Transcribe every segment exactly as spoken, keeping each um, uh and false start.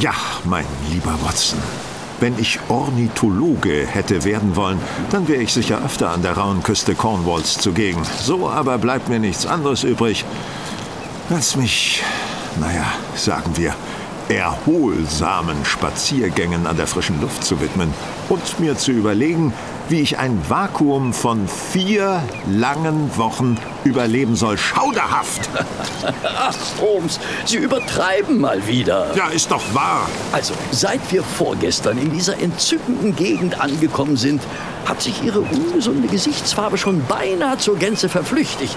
Ja, mein lieber Watson. Wenn ich Ornithologe hätte werden wollen, dann wäre ich sicher öfter an der rauen Küste Cornwalls zugegen. So aber bleibt mir nichts anderes übrig, als mich, naja, sagen wir, erholsamen Spaziergängen an der frischen Luft zu widmen und mir zu überlegen, wie ich ein Vakuum von vier langen Wochen überleben soll. Schauderhaft! Ach, Holmes, Sie übertreiben mal wieder. Ja, ist doch wahr. Also, seit wir vorgestern in dieser entzückenden Gegend angekommen sind, hat sich Ihre ungesunde Gesichtsfarbe schon beinahe zur Gänze verflüchtigt.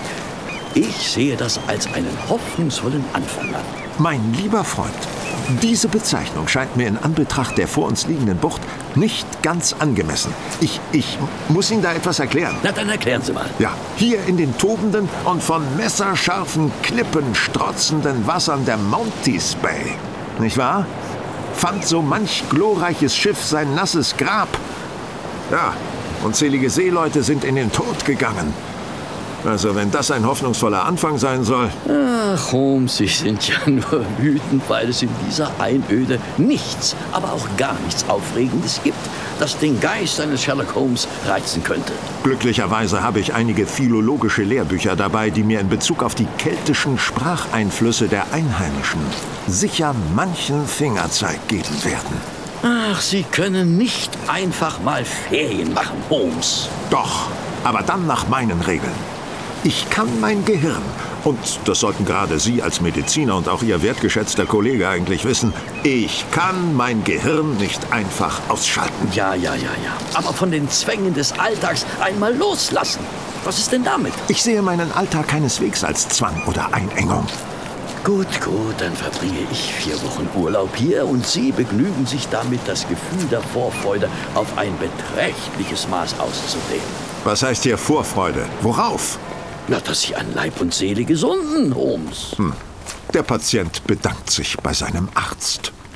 Ich sehe das als einen hoffnungsvollen Anfang an. Mein lieber Freund, diese Bezeichnung scheint mir in Anbetracht der vor uns liegenden Bucht nicht ganz angemessen. Ich, ich muss Ihnen da etwas erklären. Na, dann erklären Sie mal. Ja, hier in den tobenden und von messerscharfen Klippen strotzenden Wassern der Mounties Bay, nicht wahr? Fand so manch glorreiches Schiff sein nasses Grab. Ja, unzählige Seeleute sind in den Tod gegangen. Also, wenn das ein hoffnungsvoller Anfang sein soll. Ach, Holmes, Sie sind ja nur wütend, weil es in dieser Einöde nichts, aber auch gar nichts Aufregendes gibt, das den Geist eines Sherlock Holmes reizen könnte. Glücklicherweise habe ich einige philologische Lehrbücher dabei, die mir in Bezug auf die keltischen Spracheinflüsse der Einheimischen sicher manchen Fingerzeig geben werden. Ach, Sie können nicht einfach mal Ferien machen, Holmes. Doch, aber dann nach meinen Regeln. Ich kann mein Gehirn, und das sollten gerade Sie als Mediziner und auch Ihr wertgeschätzter Kollege eigentlich wissen, ich kann mein Gehirn nicht einfach ausschalten. Ja, ja, ja, ja. Aber von den Zwängen des Alltags einmal loslassen. Was ist denn damit? Ich sehe meinen Alltag keineswegs als Zwang oder Einengung. Gut, gut, dann verbringe ich vier Wochen Urlaub hier und Sie begnügen sich damit, das Gefühl der Vorfreude auf ein beträchtliches Maß auszudehnen. Was heißt hier Vorfreude? Worauf? Na, dass Sie an Leib und Seele gesunden, Holmes. Hm. Der Patient bedankt sich bei seinem Arzt.